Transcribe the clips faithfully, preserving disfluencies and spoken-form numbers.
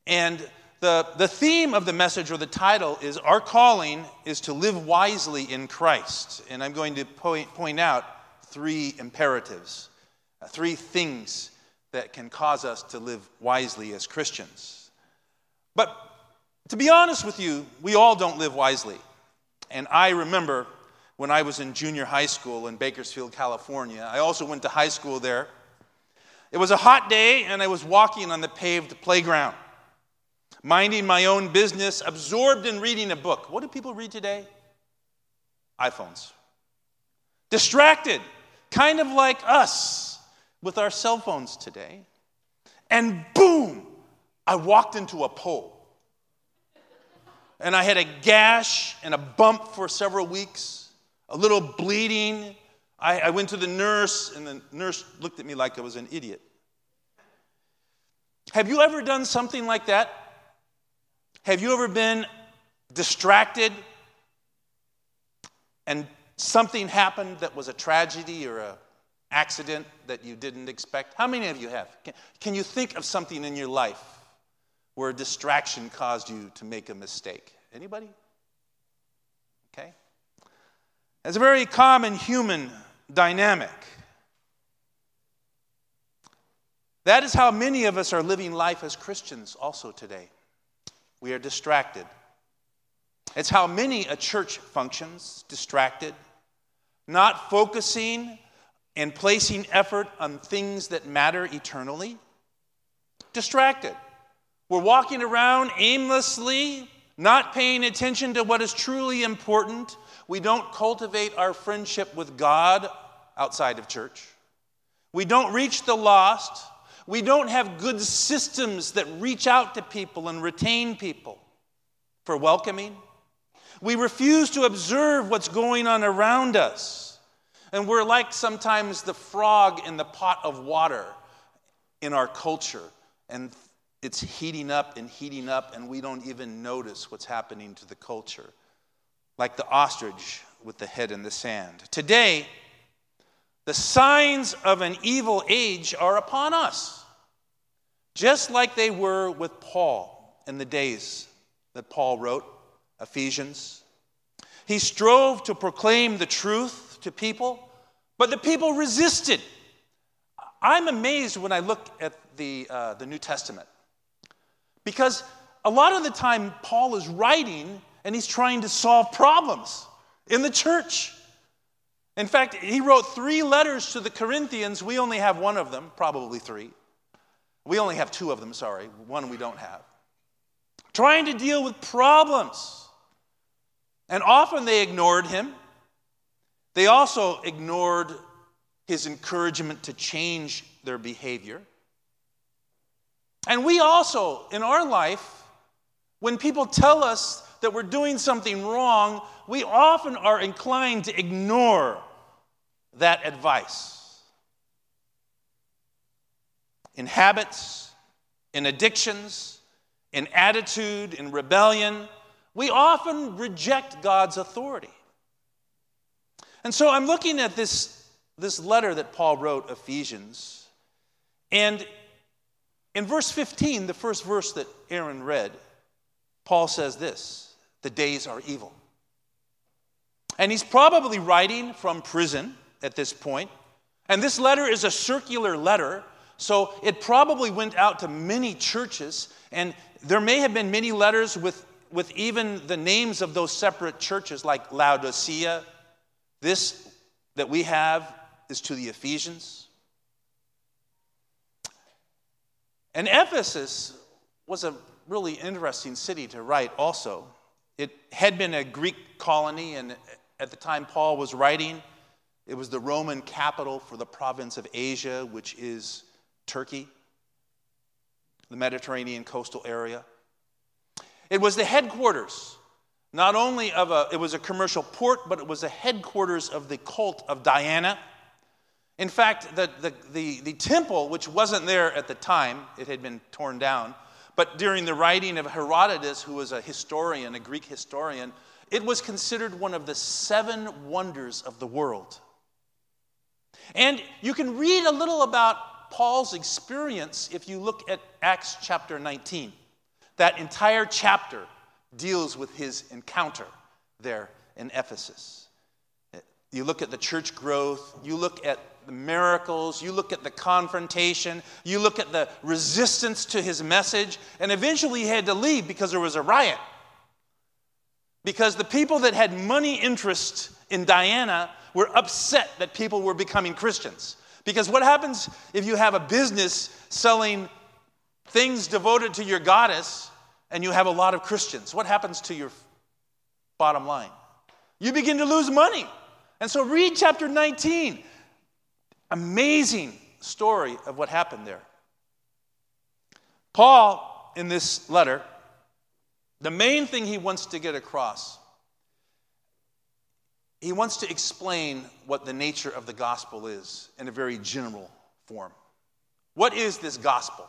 And the, the theme of the message, or the title, is Our Calling is to Live Wisely in Christ. And I'm going to point, point out three imperatives, uh, three things that can cause us to live wisely as Christians. But to be honest with you, we all don't live wisely. And I remember when I was in junior high school in Bakersfield, California. I also went to high school there. It was a hot day, and I was walking on the paved playground, minding my own business, absorbed in reading a book. What do people read today? iPhones. Distracted, kind of like us with our cell phones today. And boom, I walked into a pole. And I had a gash and a bump for several weeks, a little bleeding. I, I went to the nurse, and the nurse looked at me like I was an idiot. Have you ever done something like that? Have you ever been distracted and something happened that was a tragedy or an accident that you didn't expect? How many of you have? Can, can you think of something in your life where a distraction caused you to make a mistake? Anybody? Okay. It's a very common human dynamic. That is how many of us are living life as Christians also today. We are distracted. It's how many a church functions, distracted, not focusing and placing effort on things that matter eternally. Distracted. We're walking around aimlessly, not paying attention to what is truly important. We don't cultivate our friendship with God outside of church. We don't reach the lost. We don't have good systems that reach out to people and retain people for welcoming. We refuse to observe what's going on around us. And we're like sometimes the frog in the pot of water in our culture. And it's heating up and heating up, and we don't even notice what's happening to the culture. Like the ostrich with the head in the sand. Today, the signs of an evil age are upon us, just like they were with Paul in the days that Paul wrote, Ephesians. He strove to proclaim the truth to people, but the people resisted. I'm amazed when I look at the, uh, the New Testament, because a lot of the time Paul is writing and he's trying to solve problems in the church. In fact, he wrote three letters to the Corinthians. We only have one of them, probably three. We only have two of them, sorry. One we don't have. Trying to deal with problems. And often they ignored him. They also ignored his encouragement to change their behavior. And we also, in our life, when people tell us that we're doing something wrong, we often are inclined to ignore that advice. In habits, in addictions, in attitude, in rebellion, we often reject God's authority. And so I'm looking at this, this letter that Paul wrote, Ephesians, and in verse fifteen, the first verse that Aaron read, Paul says this: the days are evil. And he's probably writing from prison at this point. And this letter is a circular letter, so it probably went out to many churches. And there may have been many letters with, with even the names of those separate churches, like Laodicea. This that we have is to the Ephesians. And Ephesus was a really interesting city to write also. It had been a Greek colony, and at the time Paul was writing, it was the Roman capital for the province of Asia, which is Turkey, the Mediterranean coastal area. It was the headquarters, not only of a, it was a commercial port, but it was the headquarters of the cult of Diana. In fact, the, the, the, the temple, which wasn't there at the time, it had been torn down, but during the writing of Herodotus, who was a historian, a Greek historian, it was considered one of the seven wonders of the world. And you can read a little about Paul's experience if you look at Acts chapter nineteen. That entire chapter deals with his encounter there in Ephesus. You look at the church growth, you look at the miracles, you look at the confrontation, you look at the resistance to his message, and eventually he had to leave because there was a riot. Because the people that had money interest in Diana were upset that people were becoming Christians. Because what happens if you have a business selling things devoted to your goddess and you have a lot of Christians? What happens to your bottom line? You begin to lose money. And so read chapter nineteen. Amazing story of what happened there. Paul, in this letter, the main thing he wants to get across, he wants to explain what the nature of the gospel is in a very general form. What is this gospel?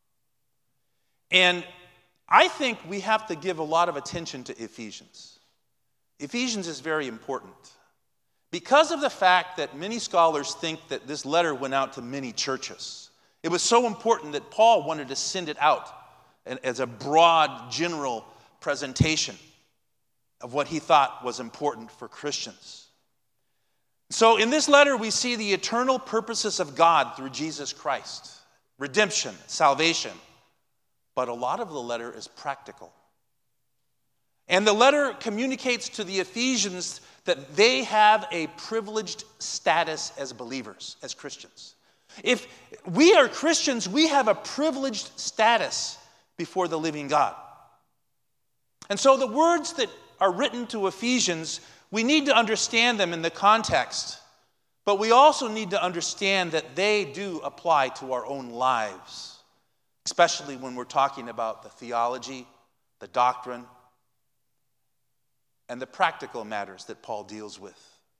And I think we have to give a lot of attention to Ephesians. Ephesians is very important. Because of the fact that many scholars think that this letter went out to many churches, it was so important that Paul wanted to send it out as a broad, general presentation of what he thought was important for Christians. So in this letter, we see the eternal purposes of God through Jesus Christ, redemption, salvation. But a lot of the letter is practical. And the letter communicates to the Ephesians that they have a privileged status as believers, as Christians. If we are Christians, we have a privileged status before the living God. And so the words that are written to Ephesians, we need to understand them in the context, but we also need to understand that they do apply to our own lives, especially when we're talking about the theology, the doctrine, and the practical matters that Paul deals with.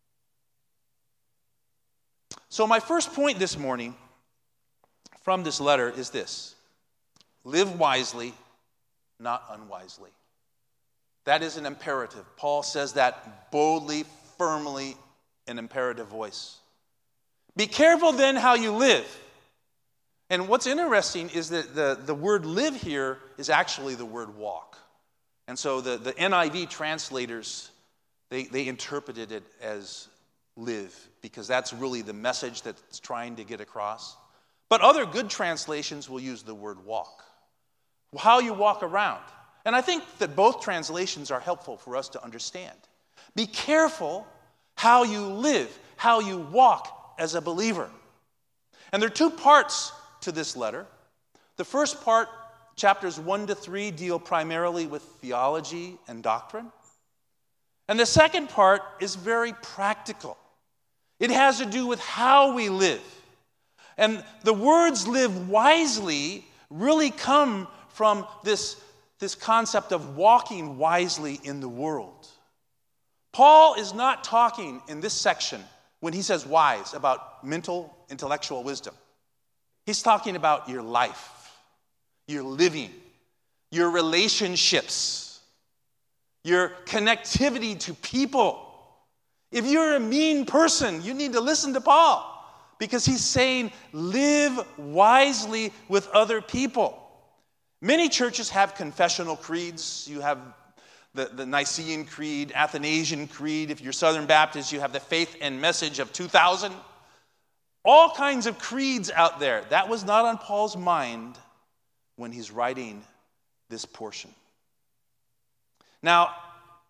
So my first point this morning from this letter is this: live wisely, not unwisely. That is an imperative. Paul says that boldly, firmly, in imperative voice. Be careful then how you live. And what's interesting is that the, the word live here is actually the word walk. And so the, the N I V translators, they, they interpreted it as live, because that's really the message that's trying to get across. But other good translations will use the word walk. How you walk around. And I think that both translations are helpful for us to understand. Be careful how you live, how you walk as a believer. And there are two parts to this letter. The first part, chapters one to three, deal primarily with theology and doctrine. And the second part is very practical. It has to do with how we live. And the words live wisely really come from this, this concept of walking wisely in the world. Paul is not talking in this section, when he says wise, about mental, intellectual wisdom. He's talking about your life, your living, your relationships, your connectivity to people. If you're a mean person, you need to listen to Paul, because he's saying live wisely with other people. Many churches have confessional creeds. You have the, the Nicene Creed, Athanasian Creed. If you're Southern Baptist, you have the Faith and Message of two thousand. All kinds of creeds out there. That was not on Paul's mind when he's writing this portion. Now,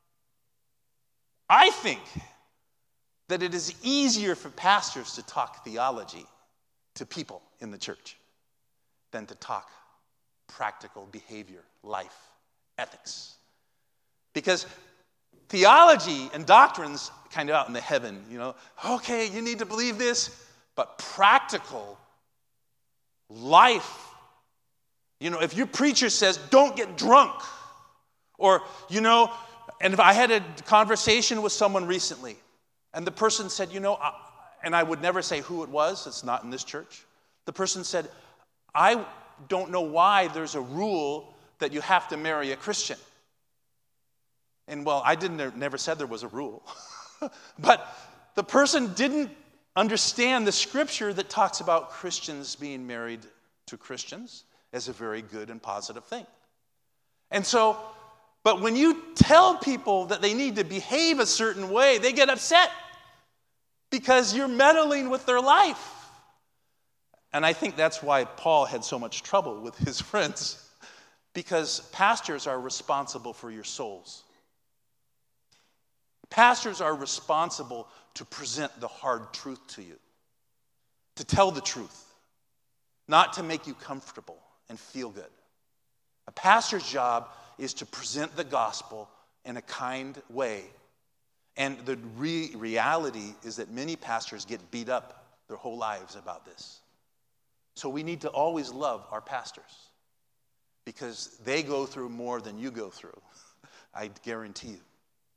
I think that it is easier for pastors to talk theology to people in the church than to talk practical behavior, life, ethics. Because theology and doctrine's kind of out in the heaven, you know. Okay, you need to believe this. But practical life, you know, if your preacher says, don't get drunk, or, you know, and if I had a conversation with someone recently, and the person said, you know, I, and I would never say who it was, it's not in this church. The person said, I don't know why there's a rule that you have to marry a Christian. And well, I didn't never said there was a rule. But the person didn't understand the scripture that talks about Christians being married to Christians as a very good and positive thing. And so, but when you tell people that they need to behave a certain way, they get upset because you're meddling with their life. And I think that's why Paul had so much trouble with his friends, because pastors are responsible for your souls. Pastors are responsible to present the hard truth to you, to tell the truth, not to make you comfortable and feel good. A pastor's job is to present the gospel in a kind way. And the re- reality is that many pastors get beat up their whole lives about this. So we need to always love our pastors because they go through more than you go through. I guarantee you.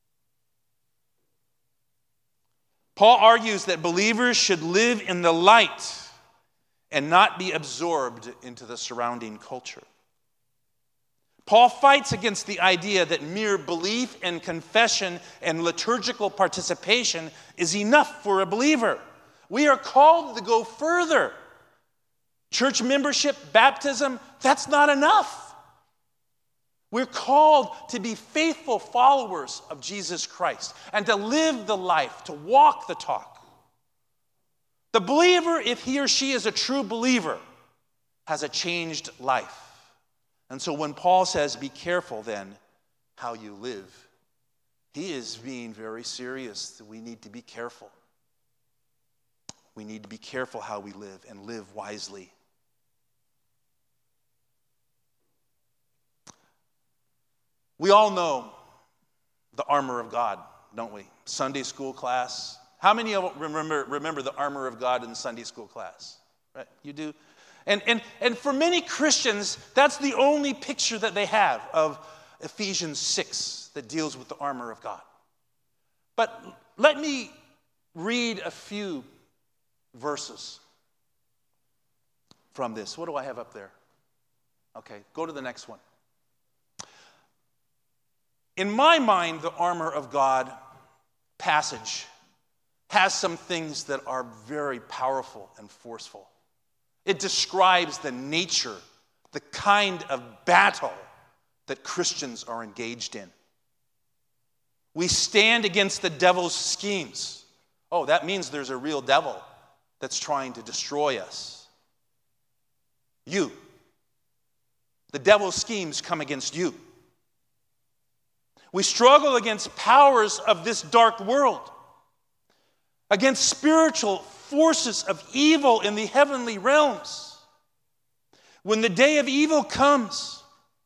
Paul argues that believers should live in the light and not be absorbed into the surrounding culture. Paul fights against the idea that mere belief and confession and liturgical participation is enough for a believer. We are called to go further. Church membership, baptism, that's not enough. We're called to be faithful followers of Jesus Christ and to live the life, to walk the talk. The believer, if he or she is a true believer, has a changed life. And so when Paul says, be careful then how you live, he is being very serious that we need to be careful. We need to be careful how we live and live wisely. We all know the armor of God, don't we? Sunday school class. How many of you remember, remember the armor of God in Sunday school class? Right? You do? And, and, and for many Christians, that's the only picture that they have of Ephesians six that deals with the armor of God. But let me read a few verses from this. What do I have up there? Okay, go to the next one. In my mind, the armor of God passage has some things that are very powerful and forceful. It describes the nature, the kind of battle that Christians are engaged in. We stand against the devil's schemes. Oh, that means there's a real devil that's trying to destroy us. You. The devil's schemes come against you. We struggle against powers of this dark world, against spiritual forces of evil in the heavenly realms. When the day of evil comes,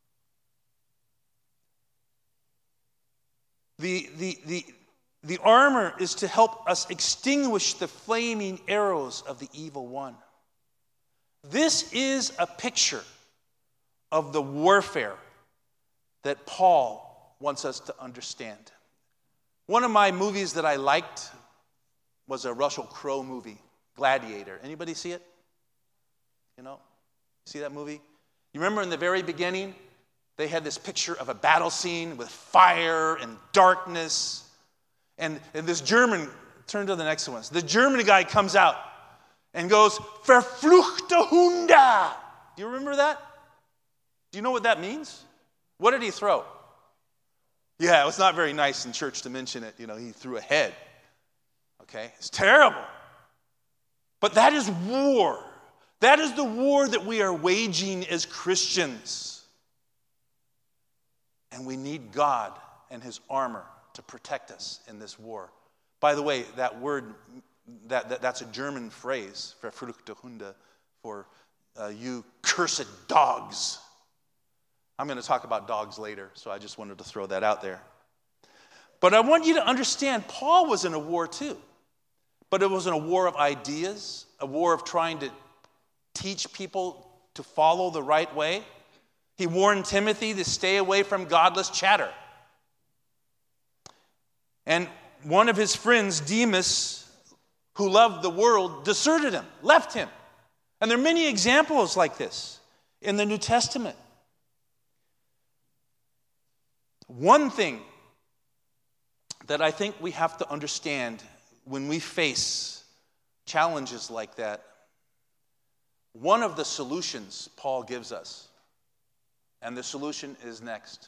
the, the, the, the armor is to help us extinguish the flaming arrows of the evil one. This is a picture of the warfare that Paul wants us to understand. One of my movies that I liked was a Russell Crowe movie, Gladiator. Anybody see it? You know, see that movie? You remember in the very beginning, they had this picture of a battle scene with fire and darkness. And, and this German, turn to the next one. The German guy comes out and goes, Verfluchte Hunde. Do you remember that? Do you know what that means? What did he throw? Yeah, it was not very nice in church to mention it. You know, he threw a head. Okay, it's terrible. But that is war. That is the war that we are waging as Christians. And we need God and his armor to protect us in this war. By the way, that word, that, that that's a German phrase, Verfluchte Hunde, for uh, you cursed dogs. I'm going to talk about dogs later, so I just wanted to throw that out there. But I want you to understand, Paul was in a war too. But it wasn't a war of ideas, a war of trying to teach people to follow the right way. He warned Timothy to stay away from godless chatter. And one of his friends, Demas, who loved the world, deserted him, left him. And there are many examples like this in the New Testament. One thing that I think we have to understand when we face challenges like that, one of the solutions Paul gives us And the solution is next.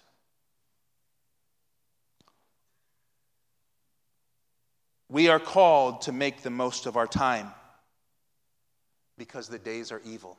We are called to make the most of our time because the days are evil.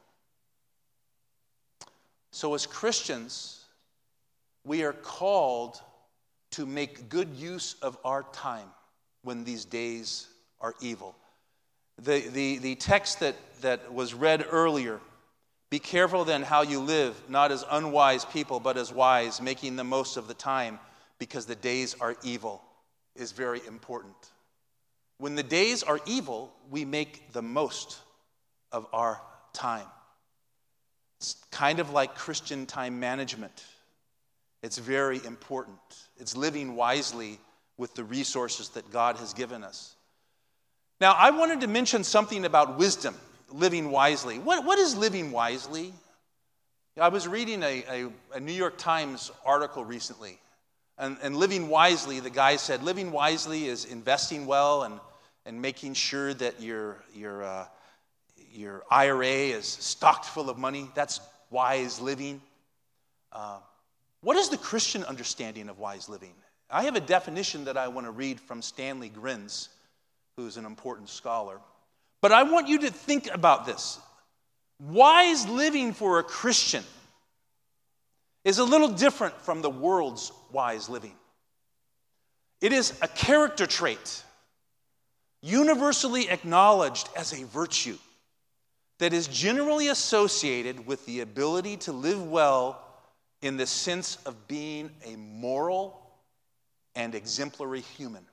So as Christians, we are called to make good use of our time when these days are evil. The, the, the text that, that was read earlier, be careful then how you live, not as unwise people, but as wise, making the most of the time because the days are evil, is very important. When the days are evil, we make the most of our time. It's kind of like Christian time management. It's very important. It's living wisely with the resources that God has given us. Now, I wanted to mention something about wisdom, living wisely. What, what is living wisely? I was reading a, a, a New York Times article recently. And, and living wisely, the guy said, living wisely is investing well and, and making sure that your, your, uh, your I R A is stocked full of money. That's wise living. Uh, what is the Christian understanding of wise living? I have a definition that I want to read from Stanley Grins, who's an important scholar. But I want you to think about this. Wise living for a Christian is a little different from the world's wise living. It is a character trait, universally acknowledged as a virtue, that is generally associated with the ability to live well in the sense of being a moral and exemplary human.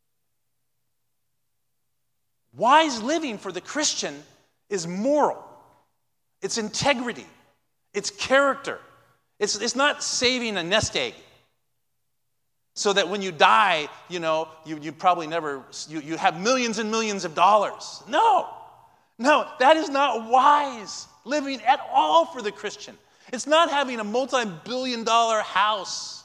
Wise living for the Christian is moral. It's integrity. It's character. It's, it's not saving a nest egg so that when you die, you know, you, you probably never, you, you have millions and millions of dollars. No. No, that is not wise living at all for the Christian. It's not having a multi-billion dollar house.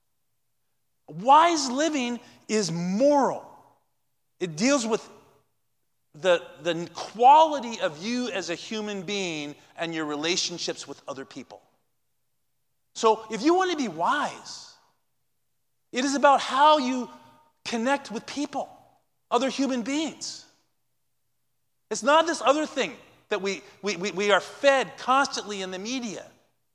Wise living is moral. It deals with the, the quality of you as a human being and your relationships with other people. So if you want to be wise, it is about how you connect with people, other human beings. It's not this other thing that we, we, we, we are fed constantly in the media.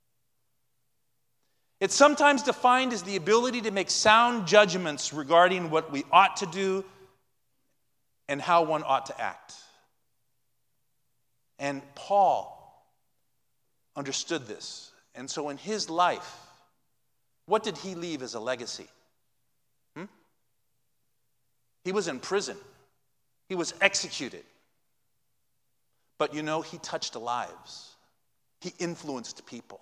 It's sometimes defined as the ability to make sound judgments regarding what we ought to do and how one ought to act. And Paul understood this. And so in his life, what did he leave as a legacy? Hmm? He was in prison. He was executed. But you know, he touched lives. He influenced people.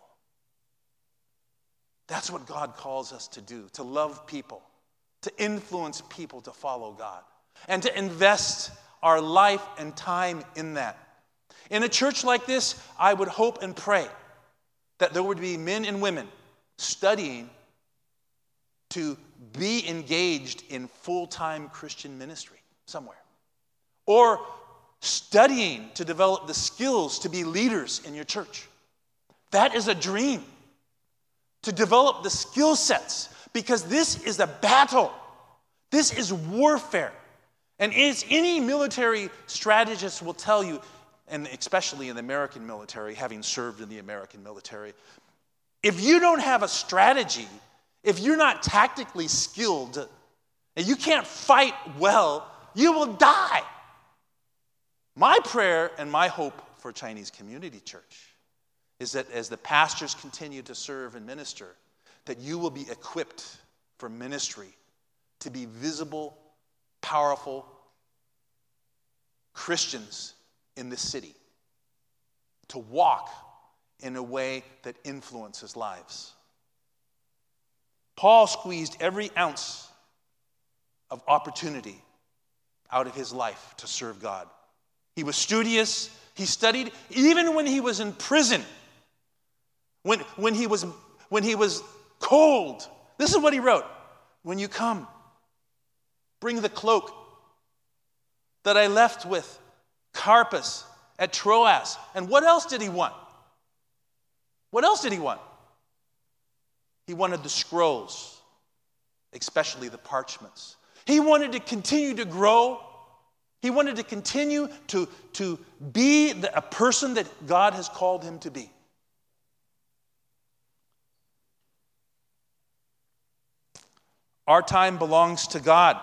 That's what God calls us to do, to love people, to influence people to follow God, and to invest our life and time in that. In a church like this, I would hope and pray that there would be men and women studying to be engaged in full-time Christian ministry somewhere, or studying to develop the skills to be leaders in your church. That is a dream, to develop the skill sets, because this is a battle. This is warfare. And as any military strategist will tell you, and especially in the American military, having served in the American military, if you don't have a strategy, if you're not tactically skilled, and you can't fight well, you will die. My prayer and my hope for Chinese Community Church is that as the pastors continue to serve and minister, that you will be equipped for ministry, to be visible, powerful Christians in this city, to walk in a way that influences lives. Paul squeezed every ounce of opportunity out of his life to serve God. He was studious. He studied even when he was in prison. When, when, he was, when he was cold. This is what he wrote. When you come, bring the cloak that I left with Carpus at Troas. And what else did he want? What else did he want? He wanted the scrolls, especially the parchments. He wanted to continue to grow. He wanted to continue to, to be the, a person that God has called him to be. Our time belongs to God.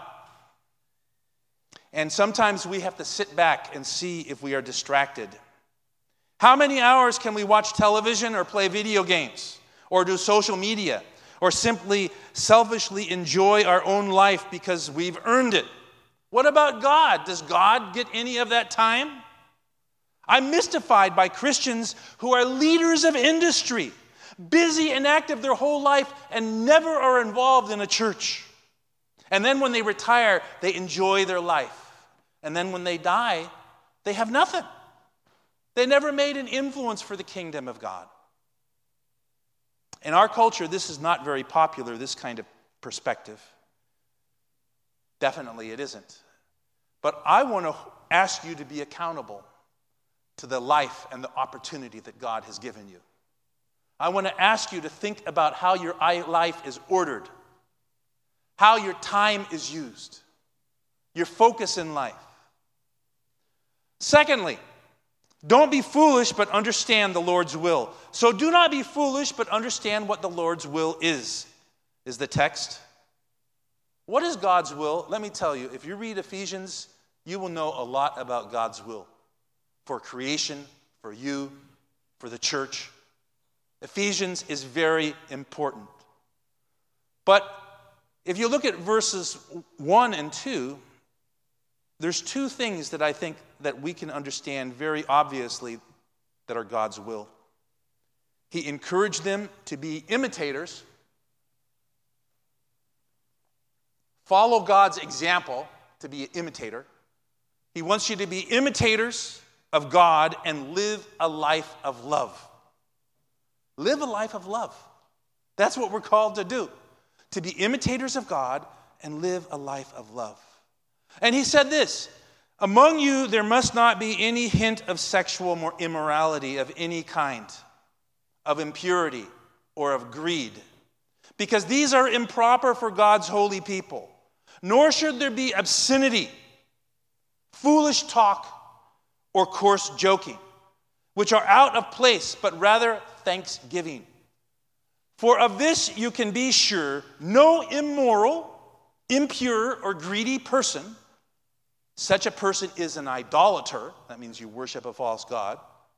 And sometimes we have to sit back and see if we are distracted. How many hours can we watch television or play video games or do social media or simply selfishly enjoy our own life because we've earned it? What about God? Does God get any of that time? I'm mystified by Christians who are leaders of industry, busy and active their whole life and never are involved in a church. And then when they retire, they enjoy their life. And then when they die, they have nothing. They never made an influence for the kingdom of God. In our culture, this is not very popular, this kind of perspective. Definitely it isn't. But I want to ask you to be accountable to the life and the opportunity that God has given you. I want to ask you to think about how your life is ordered, how your time is used, your focus in life. Secondly, don't be foolish, but understand the Lord's will. So do not be foolish, but understand what the Lord's will is, is the text. What is God's will? Let me tell you, if you read Ephesians, you will know a lot about God's will for creation, for you, for the church. Ephesians is very important. But if you look at verses one and two, there's two things that I think that we can understand very obviously that are God's will. He encouraged them to be imitators. Follow God's example to be an imitator. He wants you to be imitators of God and live a life of love. Live a life of love. That's what we're called to do. To be imitators of God and live a life of love. And he said this, among you there must not be any hint of sexual immorality of any kind, of impurity or of greed, because these are improper for God's holy people. Nor should there be obscenity, foolish talk, or coarse joking, which are out of place, but rather thanksgiving. For of this you can be sure, no immoral, impure, or greedy person, such a person is an idolater, that means you worship a false god.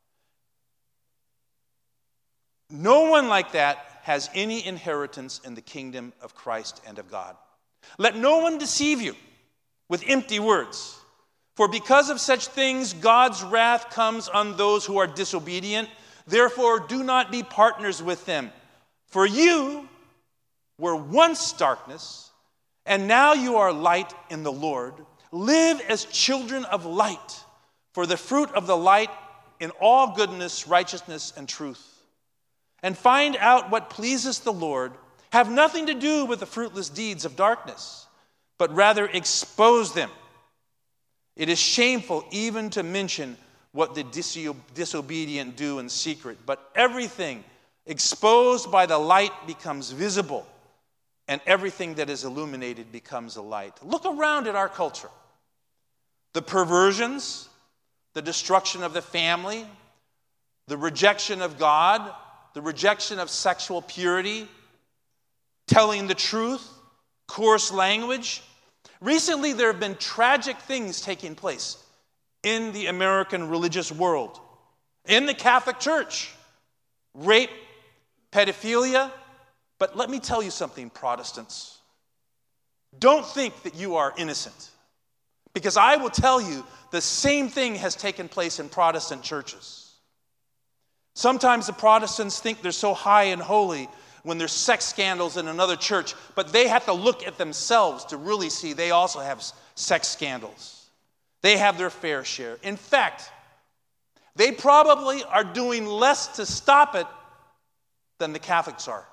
No one like that has any inheritance in the kingdom of Christ and of God. Let no one deceive you with empty words. For because of such things, God's wrath comes on those who are disobedient. Therefore, do not be partners with them. For you were once darkness, and now you are light in the Lord. Live as children of light, for the fruit of the light in all goodness, righteousness, and truth. And find out what pleases the Lord. Have nothing to do with the fruitless deeds of darkness, but rather expose them. It is shameful even to mention what the disobedient do in secret, but everything exposed by the light becomes visible, and everything that is illuminated becomes a light. Look around at our culture. The perversions, the destruction of the family, the rejection of God, the rejection of sexual purity, telling the truth, coarse language. Recently, there have been tragic things taking place in the American religious world, in the Catholic Church. Rape, pedophilia. But let me tell you something, Protestants. Don't think that you are innocent. Because I will tell you, the same thing has taken place in Protestant churches. Sometimes the Protestants think they're so high and holy when there's sex scandals in another church, but they have to look at themselves to really see they also have sex scandals. They have their fair share. In fact, they probably are doing less to stop it than the Catholics are.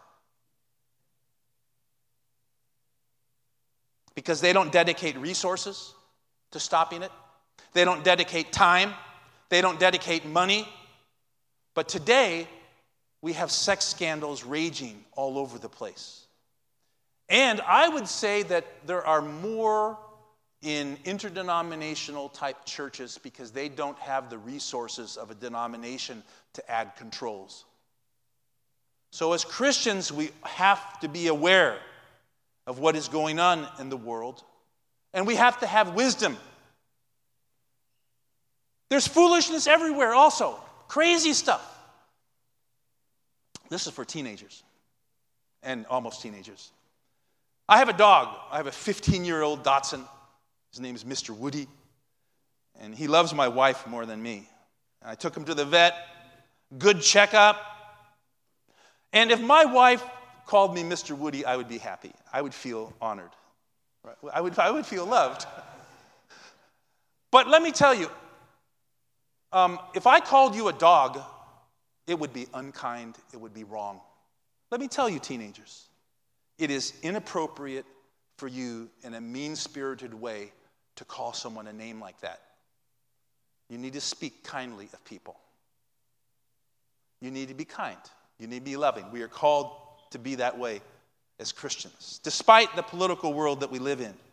Because they don't dedicate resources to stopping it. They don't dedicate time. They don't dedicate money. But today, we have sex scandals raging all over the place. And I would say that there are more in interdenominational type churches because they don't have the resources of a denomination to add controls. So as Christians, we have to be aware of what is going on in the world, and we have to have wisdom. There's foolishness everywhere also, crazy stuff. This is for teenagers and almost teenagers. I have a dog. I have a fifteen-year-old Dachshund. His name is Mister Woody, and he loves my wife more than me. I took him to the vet, good checkup. And if my wife called me Mister Woody, I would be happy. I would feel honored. I would, I would feel loved. But let me tell you, um, if I called you a dog, it would be unkind, it would be wrong. Let me tell you, teenagers, it is inappropriate for you in a mean-spirited way to call someone a name like that. You need to speak kindly of people. You need to be kind. You need to be loving. We are called to be that way as Christians, despite the political world that we live in.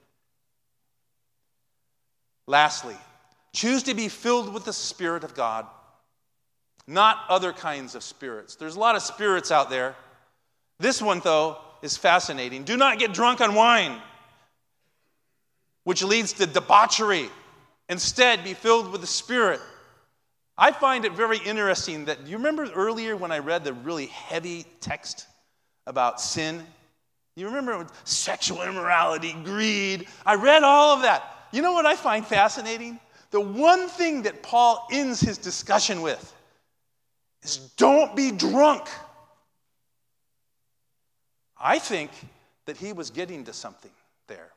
Lastly, choose to be filled with the Spirit of God, not other kinds of spirits. There's a lot of spirits out there. This one, though, is fascinating. Do not get drunk on wine, which leads to debauchery. Instead, be filled with the Spirit. I find it very interesting that, you remember earlier when I read the really heavy text about sin? You remember sexual immorality, greed? I read all of that. You know what I find fascinating? The one thing that Paul ends his discussion with is don't be drunk. I think that he was getting to something there.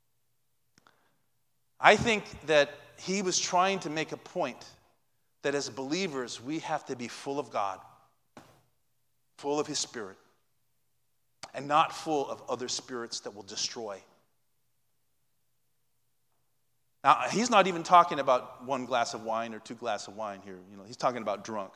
I think that he was trying to make a point that as believers, we have to be full of God, full of His Spirit, and not full of other spirits that will destroy. Now, he's not even talking about one glass of wine or two glasses of wine here. You know, he's talking about drunk.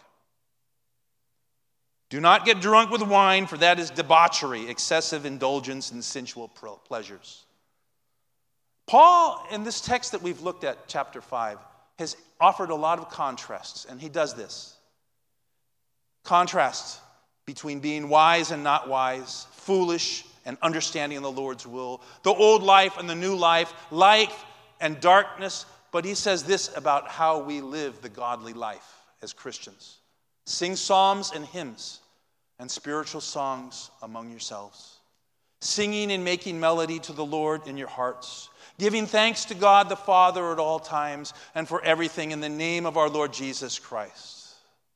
Do not get drunk with wine, for that is debauchery, excessive indulgence in sensual pleasures. Paul, in this text that we've looked at, chapter five, has offered a lot of contrasts, and he does this. Contrasts between being wise and not wise, foolish and understanding the Lord's will, the old life and the new life, light and darkness. But he says this about how we live the godly life as Christians. Sing psalms and hymns and spiritual songs among yourselves, singing and making melody to the Lord in your hearts, giving thanks to God the Father at all times and for everything in the name of our Lord Jesus Christ.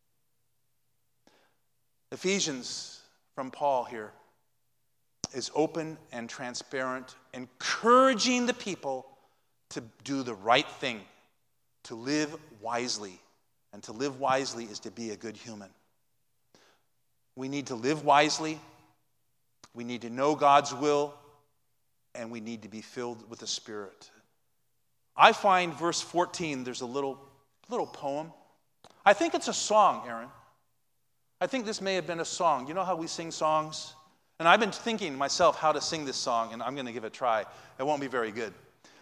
Ephesians from Paul here is open and transparent, encouraging the people to do the right thing, to live wisely. And to live wisely is to be a good human. We need to live wisely. We need to know God's will. And we need to be filled with the Spirit. I find verse fourteen, there's a little, little poem. I think it's a song, Aaron. I think this may have been a song. You know how we sing songs? And I've been thinking myself how to sing this song, and I'm going to give it a try. It won't be very good.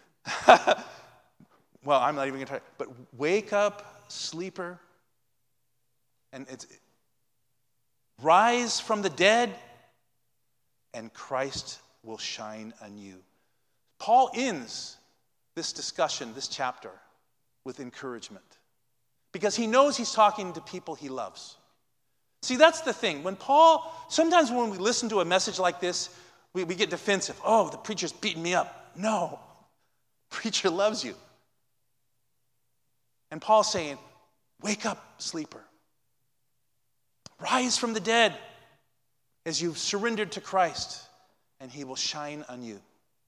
Well, I'm not even going to try. But wake up, sleeper, and it's rise from the dead, and Christ will shine on you. Paul ends this discussion, this chapter, with encouragement, because he knows he's talking to people he loves. See, that's the thing. When Paul, sometimes when we listen to a message like this, we, we get defensive. Oh, the preacher's beating me up. No, preacher loves you. And Paul's saying, wake up, sleeper. Rise from the dead as you've surrendered to Christ, and He will shine on you.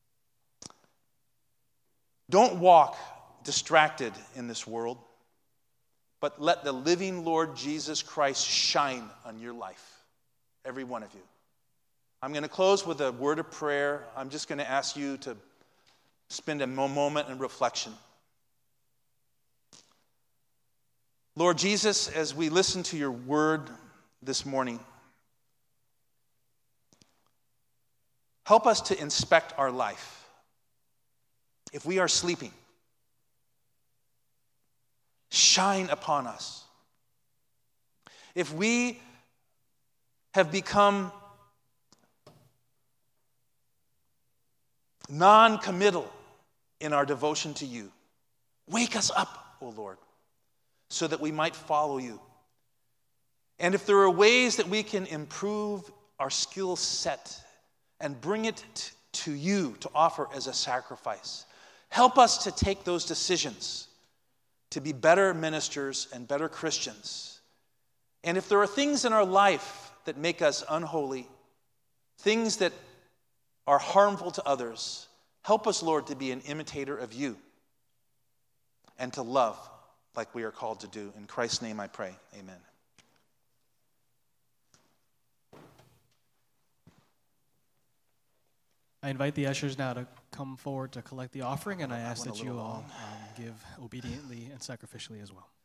Don't walk distracted in this world, but let the living Lord Jesus Christ shine on your life, every one of you. I'm going to close with a word of prayer. I'm just going to ask you to spend a moment in reflection. Lord Jesus, as we listen to your word this morning, help us to inspect our life. If we are sleeping, shine upon us. If we have become non-committal in our devotion to you, wake us up, O Lord, so that we might follow you. And if there are ways that we can improve our skill set and bring it t- to you to offer as a sacrifice, help us to take those decisions to be better ministers and better Christians. And if there are things in our life that make us unholy, things that are harmful to others, help us, Lord, to be an imitator of you and to love like we are called to do. In Christ's name I pray, amen. I invite the ushers now to come forward to collect the offering, and I ask I went that a you little all long. um, give obediently and sacrificially as well.